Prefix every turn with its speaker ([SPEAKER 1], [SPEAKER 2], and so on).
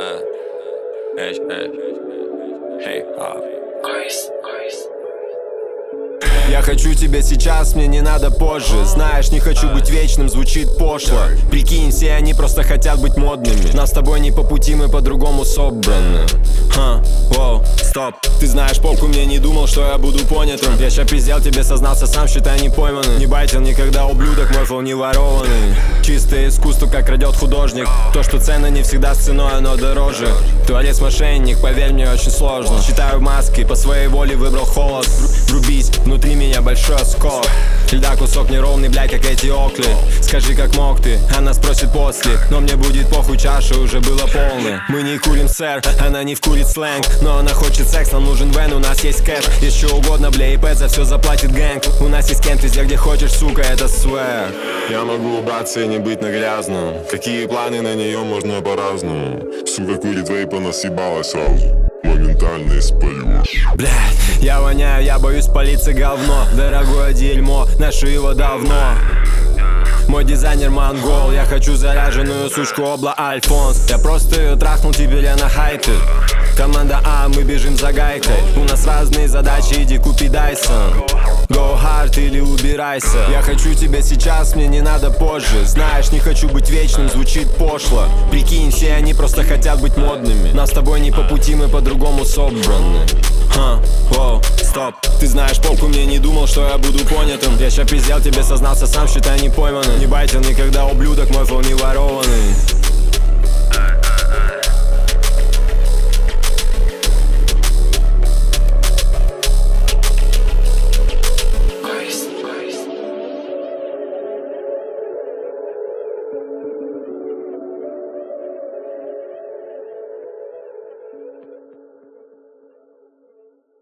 [SPEAKER 1] Я хочу тебя сейчас, мне не надо позже. Знаешь, не хочу быть вечным, звучит пошло. Прикинь, все они просто хотят быть модными. Нам с тобой не по пути, мы по-другому собраны. Воу, стоп. Ты знаешь, попку мне не думал, что я буду понятым. Я ща пиздел, тебе сознался сам, считай не пойманный. Не байтил никогда, ублюдок, мой флоу не ворованный. Чистое искусство, как крадет художник. То, что ценно не всегда с ценой, оно дороже. Творец мошенник, поверь мне, очень сложно. Считаю маски, по своей воле выбрал холод. Врубись, внутри меня большой осколок. Льда кусок неровный, блядь, как эти окли. Скажи, как мог ты, она спросит после. Но мне будет похуй, чаша уже была полная. Мы не курим, сэр, она не вкурит сленг. Но она хочет секс, нам нужен вен, у нас есть кэш. Есть что угодно, бля, и пэт, за все заплатит гэнг. У нас есть кент везде, где хочешь, сука, это свэр.
[SPEAKER 2] Я могу убраться и не быть на грязном. Какие планы на нее можно по-разному. Сука курит вейп, она съебалась сразу. Моментально испалюсь.
[SPEAKER 1] Блядь, я воняю, я боюсь палиться говно. Дорогое дерьмо, ношу его давно. Мой дизайнер монгол, я хочу заряженную сучку обла Альфонс. Я просто ее трахнул, теперь я на хайпе. Команда А, мы бежим за гайкой. У нас разные задачи, иди купи Дайсон. Go hard или убирайся. Я хочу тебя сейчас, мне не надо позже. Знаешь, не хочу быть вечным, звучит пошло. Прикинь, все они просто хотят быть модными. Нам с тобой не по пути, мы по-другому собраны. Воу, стоп. Ты знаешь, попку мне не думал, что я буду понятым. Я ща пиздел, тебе сознался сам, считай не пойманным. Не байтил никогда, ублюдок, мой флоу не ворованный.